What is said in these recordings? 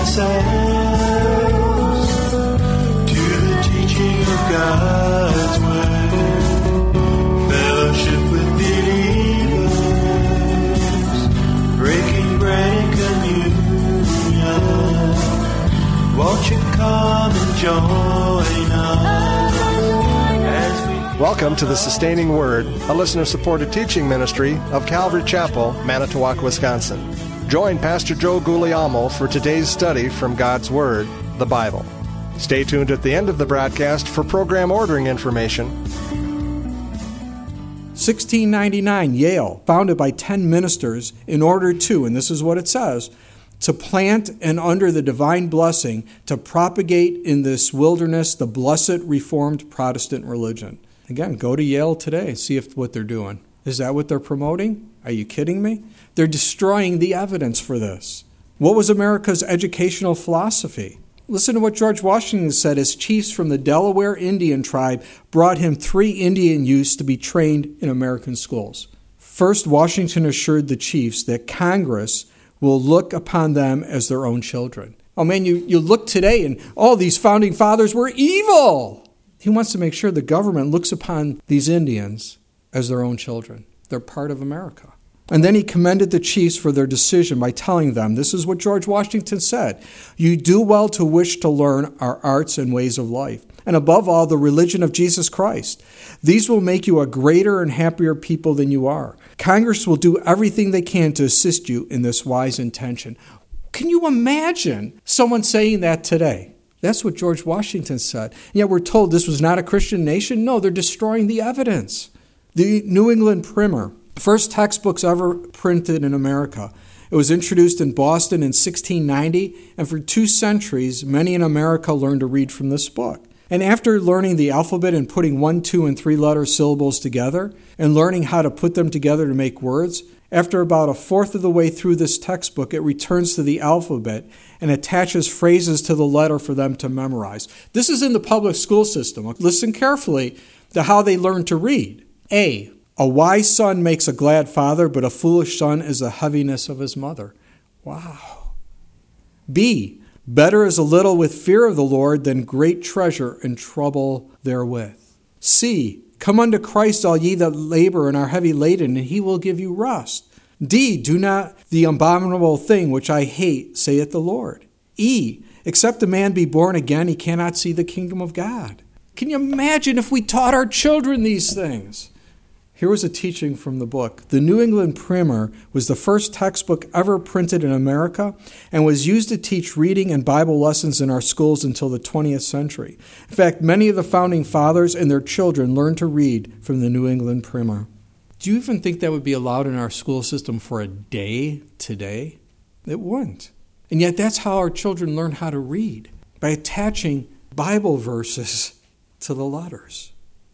ourselves to the teaching of God's Word, fellowship with believers, breaking bread and communion. Won't you come and join us as we... Welcome to the Sustaining Word, a listener-supported teaching ministry of Calvary Chapel, Manitowoc, Wisconsin. Join Pastor Joe Guglielmo for today's study from God's Word, the Bible. Stay tuned at the end of the broadcast for program ordering information. 1699, Yale, founded by 10 ministers in order to, and this is what it says, to plant and under the divine blessing to propagate in this wilderness the blessed Reformed Protestant religion. Again, go to Yale today, see if what they're doing. Is that what they're promoting? Are you kidding me? They're destroying the evidence for this. What was America's educational philosophy? Listen to what George Washington said as chiefs from the Delaware Indian tribe brought him 3 Indian youths to be trained in American schools. First, Washington assured the chiefs that Congress will look upon them as their own children. Oh man, you look today and all these founding fathers were evil. He wants to make sure the government looks upon these Indians as their own children. They're part of America. And then he commended the chiefs for their decision by telling them, this is what George Washington said, "You do well to wish to learn our arts and ways of life, and above all, the religion of Jesus Christ. These will make you a greater and happier people than you are. Congress will do everything they can to assist you in this wise intention." Can you imagine someone saying that today? That's what George Washington said. And yet we're told this was not a Christian nation? No, they're destroying the evidence. The New England Primer, first textbooks ever printed in America. It was introduced in Boston in 1690, and for 2 centuries, many in America learned to read from this book. And after learning the alphabet and putting 1, 2, and 3-letter syllables together, and learning how to put them together to make words, after about a fourth of the way through this textbook, it returns to the alphabet and attaches phrases to the letter for them to memorize. This is in the public school system. Listen carefully to how they learn to read. A wise son makes a glad father, but a foolish son is the heaviness of his mother. Wow. B, better is a little with fear of the Lord than great treasure and trouble therewith. C, come unto Christ, all ye that labor and are heavy laden, and he will give you rest. D, do not the abominable thing which I hate, saith the Lord. E, except a man be born again, he cannot see the kingdom of God. Can you imagine if we taught our children these things? Here was a teaching from the book. The New England Primer was the first textbook ever printed in America and was used to teach reading and Bible lessons in our schools until the 20th century. In fact, many of the founding fathers and their children learned to read from the New England Primer. Do you even think that would be allowed in our school system for a day today? It wouldn't. And yet that's how our children learn how to read, by attaching Bible verses to the letters.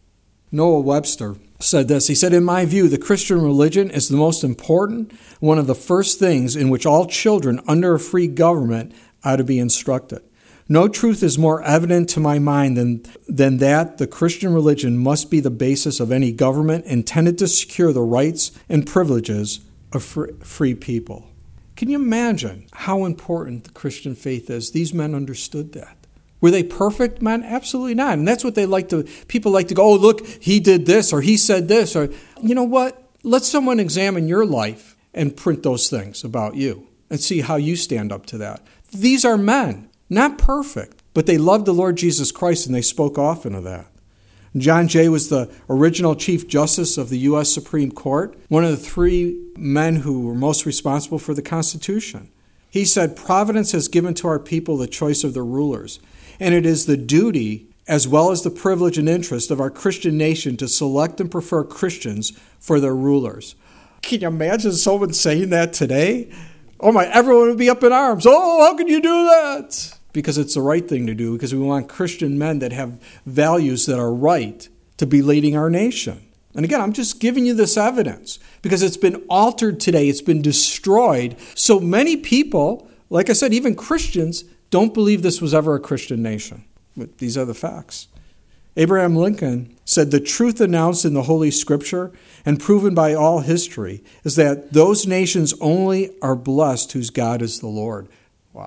Noah Webster said this. He said, "In my view, the Christian religion is the most important, one of the first things in which all children under a free government ought to be instructed. No truth is more evident to my mind than that the Christian religion must be the basis of any government intended to secure the rights and privileges of free people." Can you imagine how important the Christian faith is? These men understood that. Were they perfect men? Absolutely not. And that's what people like to go, oh, look, he did this or he said this. Or, you know what? Let someone examine your life and print those things about you and see how you stand up to that. These are men, not perfect, but they loved the Lord Jesus Christ and they spoke often of that. John Jay was the original Chief Justice of the U.S. Supreme Court, one of the 3 men who were most responsible for the Constitution. He said, "Providence has given to our people the choice of their rulers, and it is the duty as well as the privilege and interest of our Christian nation to select and prefer Christians for their rulers." Can you imagine someone saying that today? Oh my, everyone would be up in arms. Oh, how can you do that? Because it's the right thing to do, because we want Christian men that have values that are right to be leading our nation. And again, I'm just giving you this evidence because it's been altered today. It's been destroyed. So many people, like I said, even Christians, don't believe this was ever a Christian nation. But these are the facts. Abraham Lincoln said, "The truth announced in the Holy Scripture and proven by all history is that those nations only are blessed whose God is the Lord." Wow.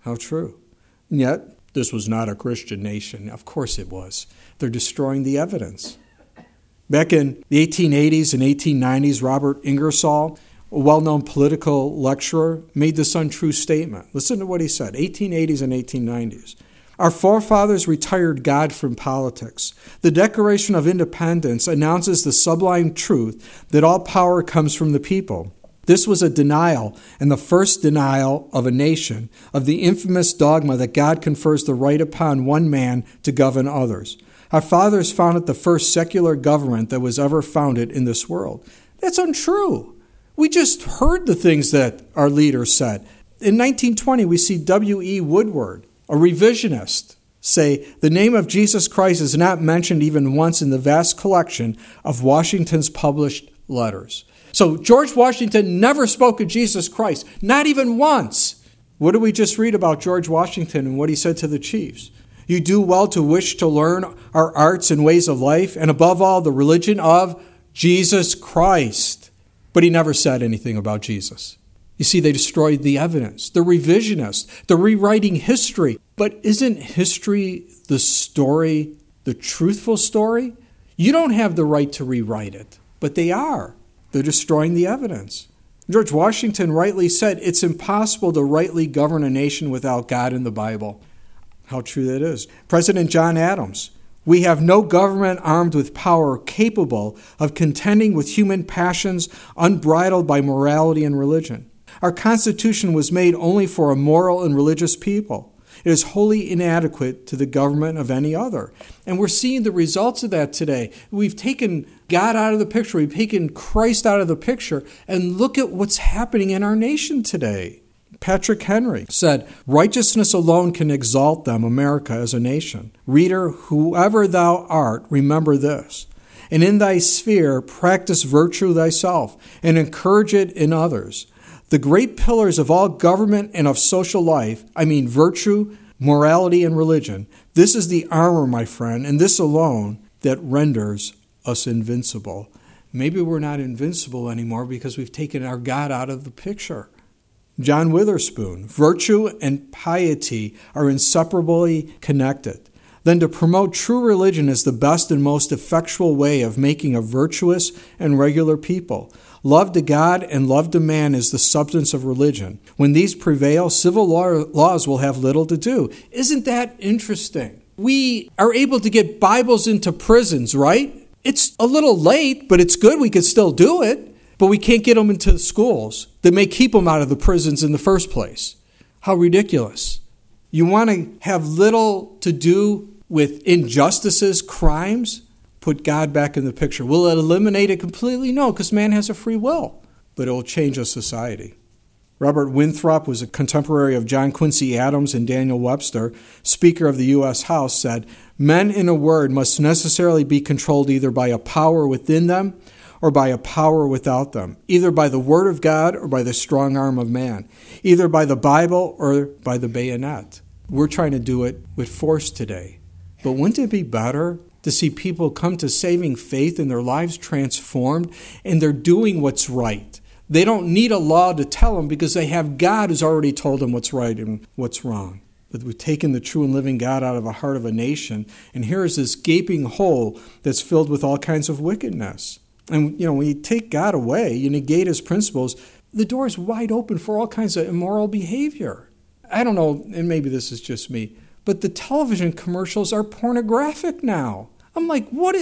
How true. And yet, this was not a Christian nation. Of course it was. They're destroying the evidence. Back in the 1880s and 1890s, Robert Ingersoll, a well-known political lecturer, made this untrue statement. Listen to what he said, 1880s and 1890s. Our forefathers retired God from politics. The Declaration of Independence announces the sublime truth that all power comes from the people. This was a denial, and the first denial of a nation, of the infamous dogma that God confers the right upon one man to govern others. Our fathers founded the first secular government that was ever founded in this world. That's untrue. We just heard the things that our leaders said. In 1920, we see W.E. Woodward, a revisionist, say, the name of Jesus Christ is not mentioned even once in the vast collection of Washington's published letters. So George Washington never spoke of Jesus Christ, not even once. What did we just read about George Washington and what he said to the chiefs? You do well to wish to learn our arts and ways of life, and above all, the religion of Jesus Christ. But he never said anything about Jesus. You see, they destroyed the evidence. They're revisionists. They're rewriting history. But isn't history the story, the truthful story? You don't have the right to rewrite it, but they are. They're destroying the evidence. George Washington rightly said, it's impossible to rightly govern a nation without God in the Bible. How true that is. President John Adams, we have no government armed with power capable of contending with human passions unbridled by morality and religion. Our Constitution was made only for a moral and religious people. It is wholly inadequate to the government of any other. And we're seeing the results of that today. We've taken God out of the picture. We've taken Christ out of the picture. And look at what's happening in our nation today. Patrick Henry said, righteousness alone can exalt them, America, as a nation. Reader, whoever thou art, remember this. And in thy sphere, practice virtue thyself, and encourage it in others. The great pillars of all government and of social life, I mean virtue, morality, and religion, this is the armor, my friend, and this alone that renders us invincible. Maybe we're not invincible anymore because we've taken our God out of the picture. John Witherspoon, virtue and piety are inseparably connected. Then to promote true religion is the best and most effectual way of making a virtuous and regular people. Love to God and love to man is the substance of religion. When these prevail, civil laws will have little to do. Isn't that interesting? We are able to get Bibles into prisons, right? It's a little late, but it's good. We can still do it. But we can't get them into the schools that may keep them out of the prisons in the first place. How ridiculous. You want to have little to do with injustices, crimes? Put God back in the picture. Will it eliminate it completely? No, because man has a free will. But it will change a society. Robert Winthrop was a contemporary of John Quincy Adams and Daniel Webster, Speaker of the U.S. House, said, men, in a word, must necessarily be controlled either by a power within them or by a power without them, either by the word of God or by the strong arm of man, either by the Bible or by the bayonet. We're trying to do it with force today. But wouldn't it be better to see people come to saving faith and their lives transformed and they're doing what's right? They don't need a law to tell them because they have God who's already told them what's right and what's wrong. But we've taken the true and living God out of the heart of a nation, and here is this gaping hole that's filled with all kinds of wickedness. And, when you take God away, you negate his principles, the door is wide open for all kinds of immoral behavior. I don't know, and maybe this is just me, but the television commercials are pornographic now. I'm like, what?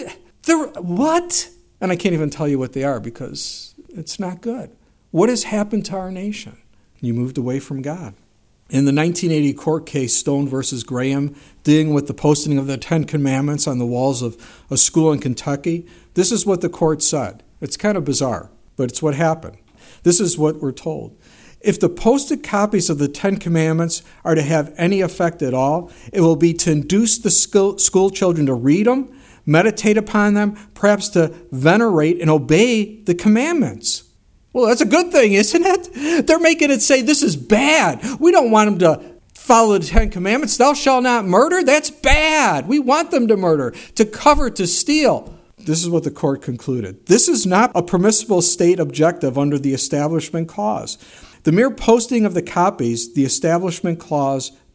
And I can't even tell you what they are because it's not good. What has happened to our nation? You moved away from God. In the 1980 court case, Stone versus Graham, dealing with the posting of the Ten Commandments on the walls of a school in Kentucky, this is what the court said. It's kind of bizarre, but it's what happened. This is what we're told. If the posted copies of the Ten Commandments are to have any effect at all, it will be to induce the school children to read them, meditate upon them, perhaps to venerate and obey the commandments. Well, that's a good thing, isn't it? They're making it say this is bad. We don't want them to follow the Ten Commandments. Thou shalt not murder. That's bad. We want them to murder, to cover, to steal. This is what the court concluded. This is not a permissible state objective under the Establishment Clause. The mere posting of the copies, the Establishment Clause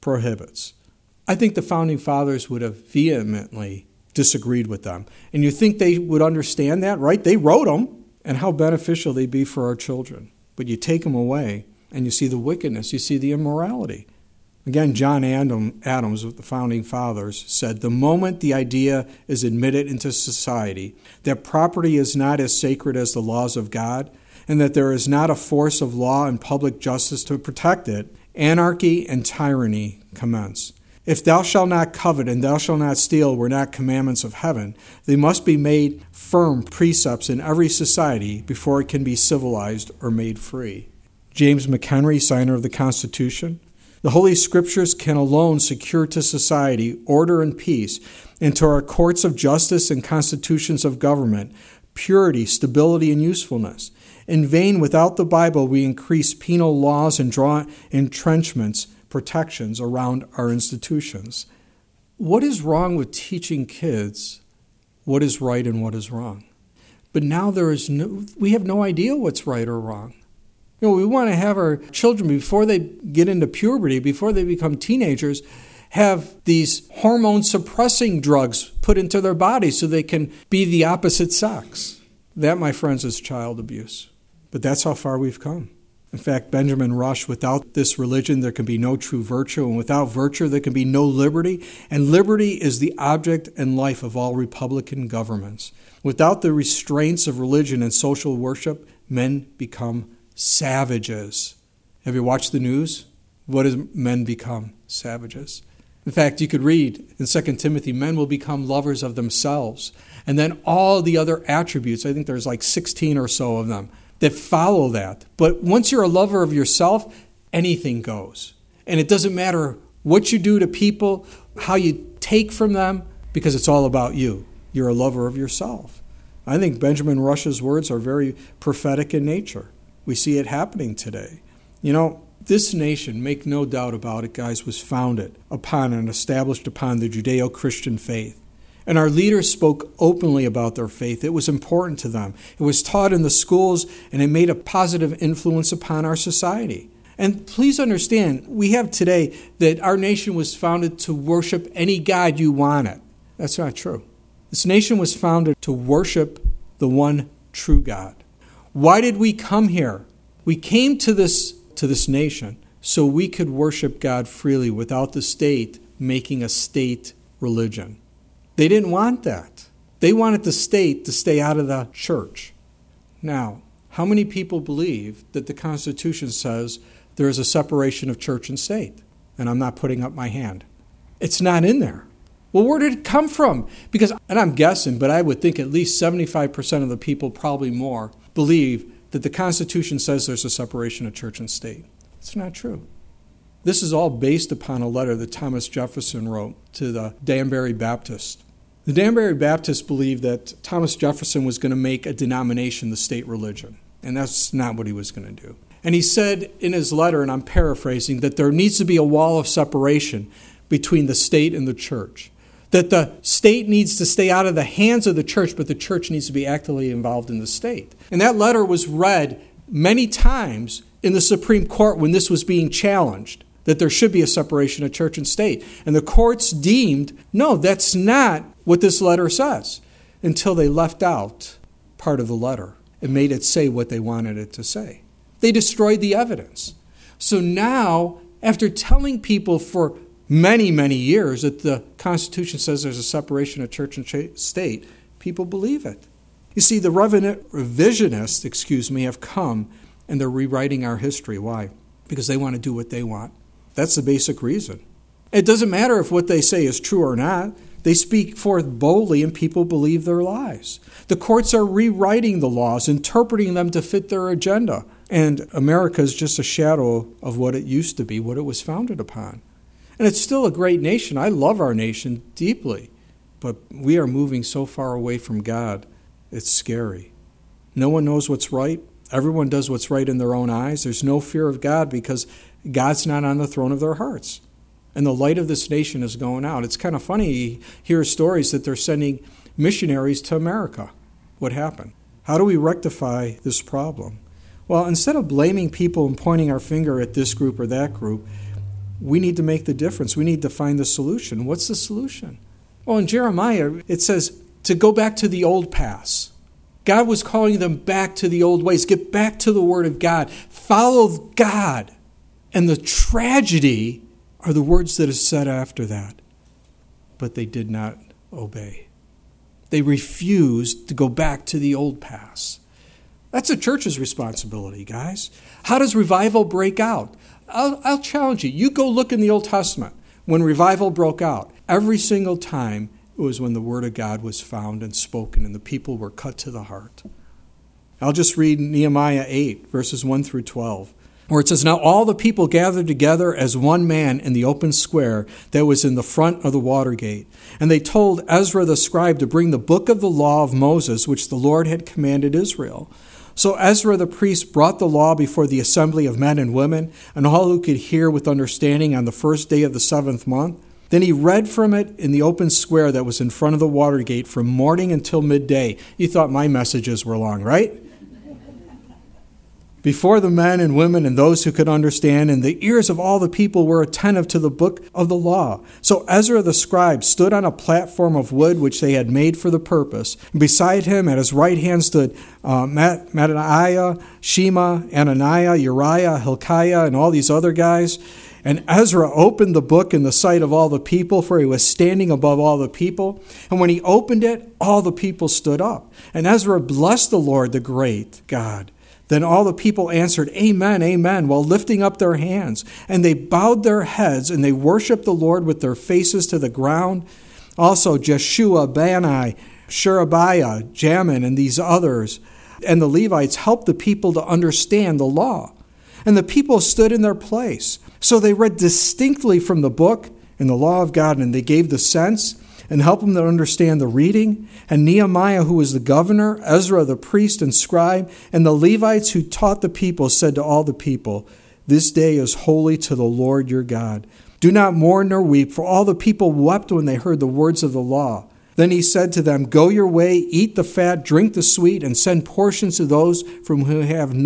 prohibits. I think the Founding Fathers would have vehemently disagreed with them. And you think they would understand that, right? They wrote them, and how beneficial they'd be for our children. But you take them away, and you see the wickedness, you see the immorality. Again, John Adams, with the Founding Fathers, said, the moment the idea is admitted into society that property is not as sacred as the laws of God, and that there is not a force of law and public justice to protect it, anarchy and tyranny commence. If thou shalt not covet and thou shalt not steal were not commandments of heaven, they must be made firm precepts in every society before it can be civilized or made free. James McHenry, signer of the Constitution. The Holy Scriptures can alone secure to society order and peace, and to our courts of justice and constitutions of government purity, stability, and usefulness. In vain, without the Bible, we increase penal laws and draw entrenchments, protections around our institutions. What is wrong with teaching kids what is right and what is wrong? But now we have no idea what's right or wrong. We want to have our children, before they get into puberty, before they become teenagers, have these hormone-suppressing drugs put into their bodies so they can be the opposite sex. That, my friends, is child abuse. But that's how far we've come. In fact, Benjamin Rush, without this religion, there can be no true virtue, and without virtue, there can be no liberty, and liberty is the object and life of all republican governments. Without the restraints of religion and social worship, men become savages. Have you watched the news? What does men become? Savages. In fact, you could read in 2 Timothy, men will become lovers of themselves. And then all the other attributes, I think there's like 16 or so of them, that follow that. But once you're a lover of yourself, anything goes. And it doesn't matter what you do to people, how you take from them, because it's all about you. You're a lover of yourself. I think Benjamin Rush's words are very prophetic in nature. We see it happening today. This nation, make no doubt about it, guys, was founded upon and established upon the Judeo-Christian faith. And our leaders spoke openly about their faith. It was important to them. It was taught in the schools, and it made a positive influence upon our society. And please understand, we have today that our nation was founded to worship any god you wanted. That's not true. This nation was founded to worship the one true God. Why did we come here? We came to this nation so we could worship God freely without the state making a state religion. They didn't want that. They wanted the state to stay out of the church. Now, how many people believe that the Constitution says there is a separation of church and state? And I'm not putting up my hand. It's not in there. Well, where did it come from? And I'm guessing, but I would think at least 75% of the people, probably more, believe that the Constitution says there's a separation of church and state. It's not true. This is all based upon a letter that Thomas Jefferson wrote to the Danbury Baptists. The Danbury Baptists believed that Thomas Jefferson was going to make a denomination the state religion, and that's not what he was going to do. And he said in his letter, and I'm paraphrasing, that there needs to be a wall of separation between the state and the church, that the state needs to stay out of the hands of the church, but the church needs to be actively involved in the state. And that letter was read many times in the Supreme Court when this was being challenged, that there should be a separation of church and state. And the courts deemed, no, that's not what this letter says, until they left out part of the letter and made it say what they wanted it to say. They destroyed the evidence. So now, after telling people for many, many years that the Constitution says there's a separation of church and state, people believe it. You see, the revisionists, have come and they're rewriting our history. Why? Because they want to do what they want. That's the basic reason. It doesn't matter if what they say is true or not. They speak forth boldly and people believe their lies. The courts are rewriting the laws, interpreting them to fit their agenda. And America is just a shadow of what it used to be, what it was founded upon. And it's still a great nation. I love our nation deeply. But we are moving so far away from God, it's scary. No one knows what's right. Everyone does what's right in their own eyes. There's no fear of God because God's not on the throne of their hearts. And the light of this nation is going out. It's kind of funny you hear stories that they're sending missionaries to America. What happened? How do we rectify this problem? Well, instead of blaming people and pointing our finger at this group or that group, we need to make the difference. We need to find the solution. What's the solution? Well, in Jeremiah, it says to go back to the old paths. God was calling them back to the old ways. Get back to the Word of God. Follow God. And the tragedy are the words that are said after that. But they did not obey. They refused to go back to the old paths. That's a church's responsibility, guys. How does revival break out? I'll challenge you. You go look in the Old Testament. When revival broke out, every single time it was when the Word of God was found and spoken and the people were cut to the heart. I'll just read Nehemiah 8, verses 1 through 12, where it says, Now all the people gathered together as one man in the open square that was in the front of the water gate. And they told Ezra the scribe to bring the book of the law of Moses, which the Lord had commanded Israel. So Ezra the priest brought the law before the assembly of men and women, and all who could hear with understanding on the first day of the 7th month. Then he read from it in the open square that was in front of the water gate from morning until midday. You thought my messages were long, right? Before the men and women and those who could understand, and the ears of all the people were attentive to the book of the law. So Ezra the scribe stood on a platform of wood which they had made for the purpose. And beside him at his right hand stood Mattaniah, Shema, Ananiah, Uriah, Hilkiah, and all these other guys. And Ezra opened the book in the sight of all the people, for he was standing above all the people. And when he opened it, all the people stood up. And Ezra blessed the Lord, the great God. Then all the people answered, Amen, Amen, while lifting up their hands. And they bowed their heads, and they worshiped the Lord with their faces to the ground. Also Jeshua, Bani, Sherebiah, Jamin, and these others, and the Levites helped the people to understand the law. And the people stood in their place. So they read distinctly from the book and the law of God, and they gave the sense and helped them to understand the reading. And Nehemiah, who was the governor, Ezra the priest and scribe, and the Levites who taught the people said to all the people, This day is holy to the Lord your God. Do not mourn nor weep, for all the people wept when they heard the words of the law. Then he said to them, Go your way, eat the fat, drink the sweet, and send portions to those from whom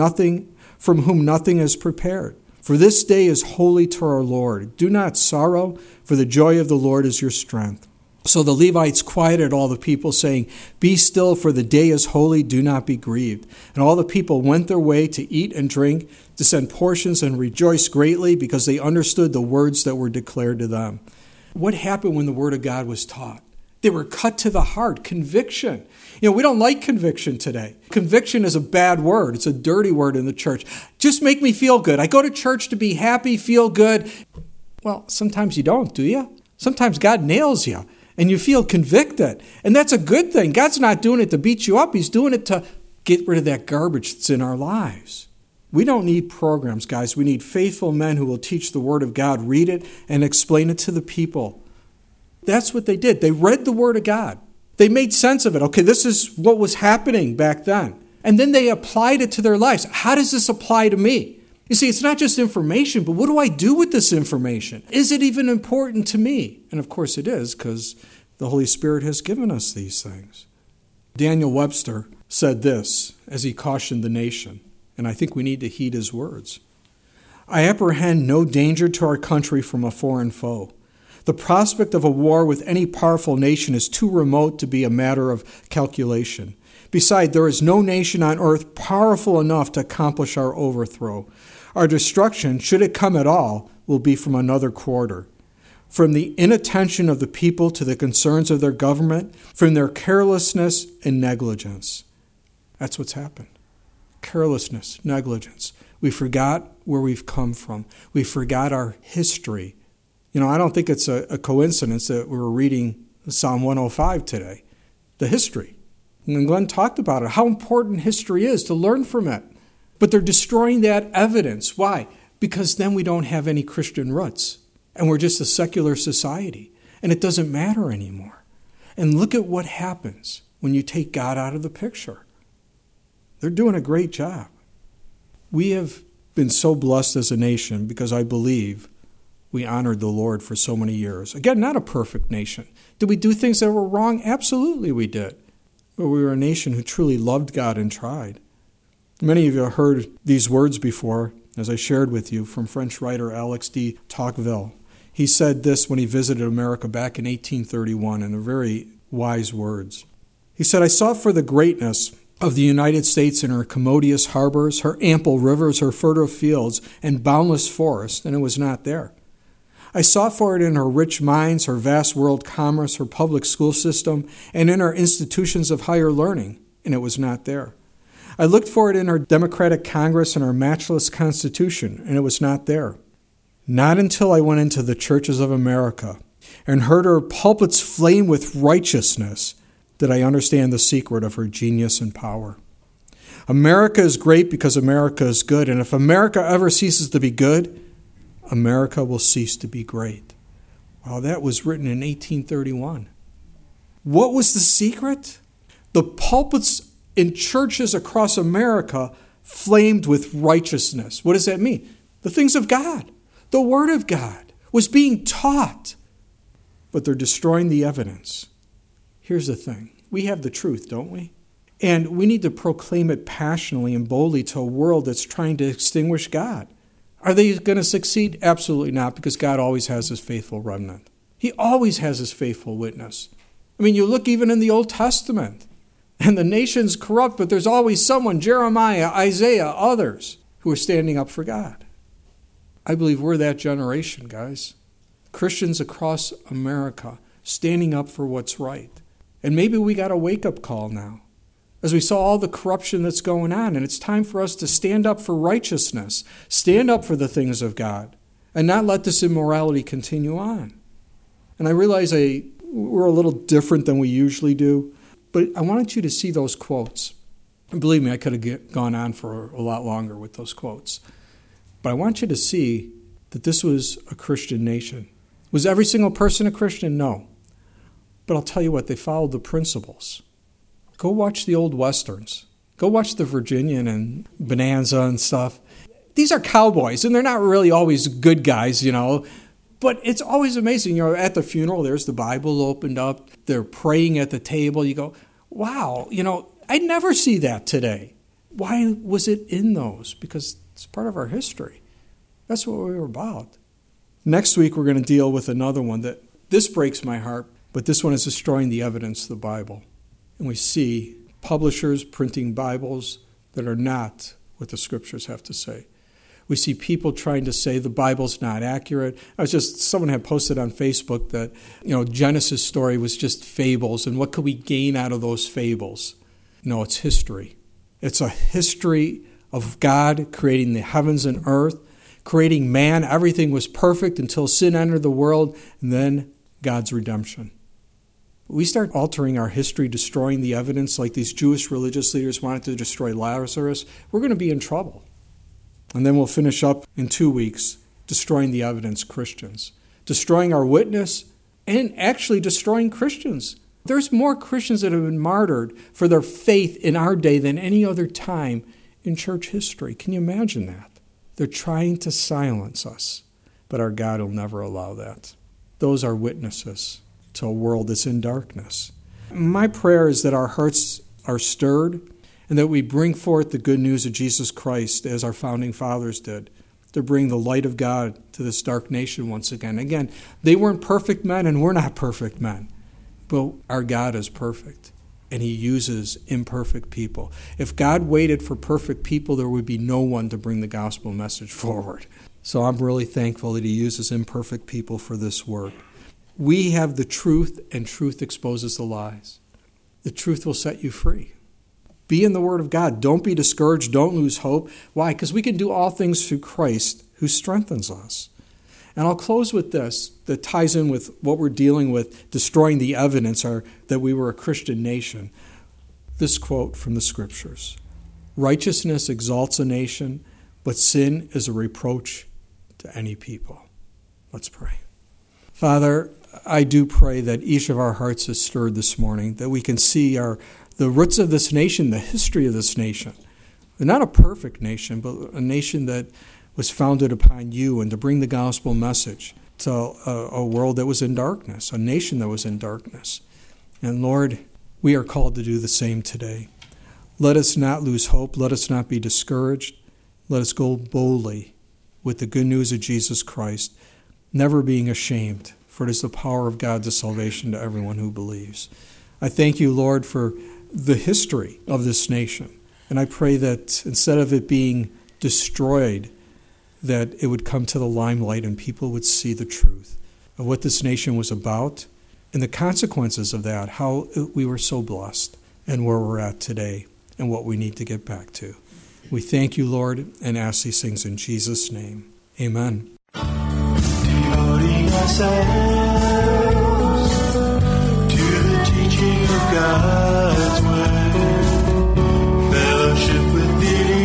nothing is prepared. For this day is holy to our Lord. Do not sorrow, for the joy of the Lord is your strength. So the Levites quieted all the people, saying, Be still, for the day is holy, do not be grieved. And all the people went their way to eat and drink, to send portions and rejoice greatly, because they understood the words that were declared to them. What happened when the word of God was taught? They were cut to the heart. Conviction. We don't like conviction today. Conviction is a bad word. It's a dirty word in the church. Just make me feel good. I go to church to be happy, feel good. Well, sometimes you don't, do you? Sometimes God nails you and you feel convicted. And that's a good thing. God's not doing it to beat you up. He's doing it to get rid of that garbage that's in our lives. We don't need programs, guys. We need faithful men who will teach the Word of God, read it, and explain it to the people. That's what they did. They read the Word of God. They made sense of it. Okay, this is what was happening back then. And then they applied it to their lives. How does this apply to me? You see, it's not just information, but what do I do with this information? Is it even important to me? And of course it is, because the Holy Spirit has given us these things. Daniel Webster said this as he cautioned the nation, and I think we need to heed his words. I apprehend no danger to our country from a foreign foe. The prospect of a war with any powerful nation is too remote to be a matter of calculation. Besides, there is no nation on earth powerful enough to accomplish our overthrow. Our destruction, should it come at all, will be from another quarter. From the inattention of the people to the concerns of their government, from their carelessness and negligence. That's what's happened. Carelessness, negligence. We forgot where we've come from. We forgot our history. I don't think it's a coincidence that we were reading Psalm 105 today, the history. And Glenn talked about it, how important history is to learn from it. But they're destroying that evidence. Why? Because then we don't have any Christian roots, and we're just a secular society, and it doesn't matter anymore. And look at what happens when you take God out of the picture. They're doing a great job. We have been so blessed as a nation because I believe we honored the Lord for so many years. Again, not a perfect nation. Did we do things that were wrong? Absolutely we did. But we were a nation who truly loved God and tried. Many of you have heard these words before. as I shared with you, from French writer Alex de Tocqueville. He said this when he visited America back in 1831, in very wise words. He said, "I sought for the greatness of the United States in her commodious harbors, her ample rivers, her fertile fields, and boundless forests, and it was not there. I sought for it in her rich mines, her vast world commerce, her public school system, and in her institutions of higher learning, and it was not there. I looked for it in her democratic Congress and her matchless Constitution, and it was not there. Not until I went into the churches of America and heard her pulpits flame with righteousness did I understand the secret of her genius and power. America is great because America is good, and if America ever ceases to be good, America will cease to be great." Wow, that was written in 1831. What was the secret? The pulpits in churches across America flamed with righteousness. What does that mean? The things of God, the Word of God was being taught, but they're destroying the evidence. Here's the thing. We have the truth, don't we? And we need to proclaim it passionately and boldly to a world that's trying to extinguish God. Are they going to succeed? Absolutely not, because God always has his faithful remnant. He always has his faithful witness. I mean, you look even in the Old Testament, and the nation's corrupt, but there's always someone, Jeremiah, Isaiah, others, who are standing up for God. I believe we're that generation, guys. Christians across America standing up for what's right. And maybe we got a wake-up call now, as we saw all the corruption that's going on, and it's time for us to stand up for righteousness, stand up for the things of God, and not let this immorality continue on. And I realize we're a little different than we usually do, but I wanted you to see those quotes. And believe me, I could have gone on for a lot longer with those quotes. But I want you to see that this was a Christian nation. Was every single person a Christian? No. But I'll tell you what, they followed the principles. Go watch the old Westerns. Go watch the Virginian and Bonanza and stuff. These are cowboys, and they're not really always good guys, But it's always amazing. At the funeral, there's the Bible opened up. They're praying at the table. You go, wow, I never see that today. Why was it in those? Because it's part of our history. That's what we were about. Next week, we're going to deal with another one that this breaks my heart, but this one is destroying the evidence of the Bible. And we see publishers printing Bibles that are not what the Scriptures have to say. We see people trying to say the Bible's not accurate. Someone had posted on Facebook that, Genesis story was just fables, and what could we gain out of those fables? No, it's history. It's a history of God creating the heavens and earth, creating man. Everything was perfect until sin entered the world, and then God's redemption. We start altering our history, destroying the evidence like these Jewish religious leaders wanted to destroy Lazarus, we're going to be in trouble. And then we'll finish up in 2 weeks, destroying the evidence, Christians. Destroying our witness and actually destroying Christians. There's more Christians that have been martyred for their faith in our day than any other time in church history. Can you imagine that? They're trying to silence us, but our God will never allow that. Those are witnesses to a world that's in darkness. My prayer is that our hearts are stirred and that we bring forth the good news of Jesus Christ as our founding fathers did, to bring the light of God to this dark nation once again. Again, they weren't perfect men and we're not perfect men, but our God is perfect and he uses imperfect people. If God waited for perfect people, there would be no one to bring the gospel message forward. So I'm really thankful that he uses imperfect people for this work. We have the truth, and truth exposes the lies. The truth will set you free. Be in the Word of God. Don't be discouraged. Don't lose hope. Why? Because we can do all things through Christ who strengthens us. And I'll close with this that ties in with what we're dealing with, destroying the evidence that we were a Christian nation. This quote from the Scriptures. Righteousness exalts a nation, but sin is a reproach to any people. Let's pray. Father, I do pray that each of our hearts is stirred this morning, that we can see the roots of this nation, the history of this nation. They're not a perfect nation, but a nation that was founded upon you and to bring the gospel message to a world that was in darkness, a nation that was in darkness. And Lord, we are called to do the same today. Let us not lose hope. Let us not be discouraged. Let us go boldly with the good news of Jesus Christ, never being ashamed, for it is the power of God to salvation to everyone who believes. I thank you, Lord, for the history of this nation. And I pray that instead of it being destroyed, that it would come to the limelight and people would see the truth of what this nation was about and the consequences of that, how we were so blessed and where we're at today and what we need to get back to. We thank you, Lord, and ask these things in Jesus' name. Amen. Devoting ourselves to the teaching of God's word, fellowship with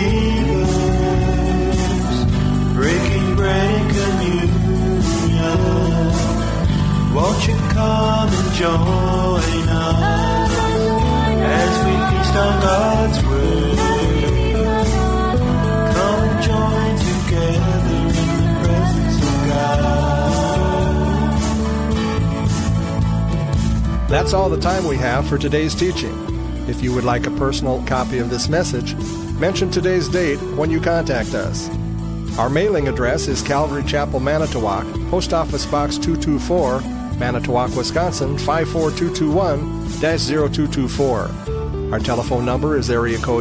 believers, breaking bread and communion. Won't you come and join us as we feast on God's word? Come and join together in the presence of God. That's all the time we have for today's teaching. If you would like a personal copy of this message, mention today's date when you contact us. Our mailing address is Calvary Chapel, Manitowoc, Post Office Box 224, Manitowoc, Wisconsin 54221-0224. Our telephone number is area code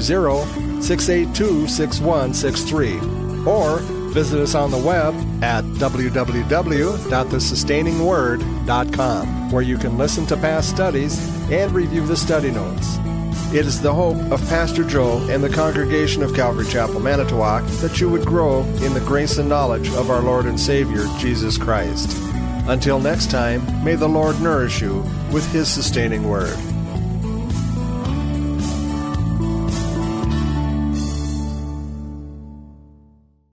920-682-6163. Or visit us on the web at www.thesustainingword.com, where you can listen to past studies and review the study notes. It is the hope of Pastor Joe and the congregation of Calvary Chapel, Manitowoc, that you would grow in the grace and knowledge of our Lord and Savior, Jesus Christ. Until next time, may the Lord nourish you with His sustaining word.